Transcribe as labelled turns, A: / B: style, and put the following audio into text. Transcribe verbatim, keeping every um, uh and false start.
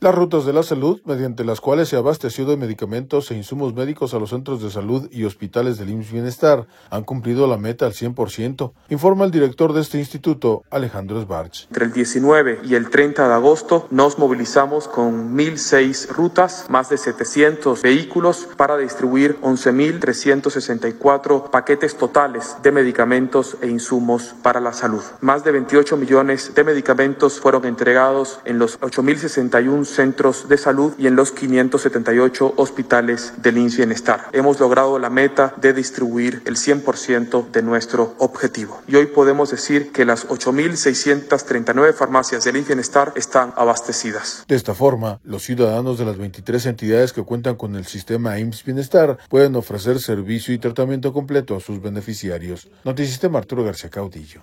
A: Las rutas de la salud, mediante las cuales se abasteció de medicamentos e insumos médicos a los centros de salud y hospitales del I M S S Bienestar, han cumplido la meta al cien por ciento, informa el director de este instituto, Alejandro Esbarch.
B: Entre el diecinueve y el treinta de agosto nos movilizamos con mil seis rutas, más de setecientos vehículos para distribuir once mil trescientos sesenta y cuatro paquetes totales de medicamentos e insumos para la salud. Más de veintiocho millones de medicamentos fueron entregados en los ocho mil sesenta y uno centros de salud y en los quinientos setenta y ocho hospitales del I M S S Bienestar. Hemos logrado la meta de distribuir el cien por ciento de nuestro objetivo. Y hoy podemos decir que las ocho mil seiscientas treinta y nueve farmacias del I M S S Bienestar están abastecidas.
A: De esta forma, los ciudadanos de las veintitrés entidades que cuentan con el sistema I M S S Bienestar pueden ofrecer servicio y tratamiento completo a sus beneficiarios. Notisistema Arturo García Caudillo.